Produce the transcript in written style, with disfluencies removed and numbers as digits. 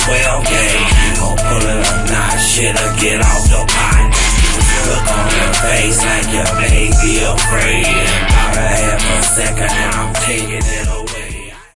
12 gauge. Gon' pull it up, nah, shit'll get off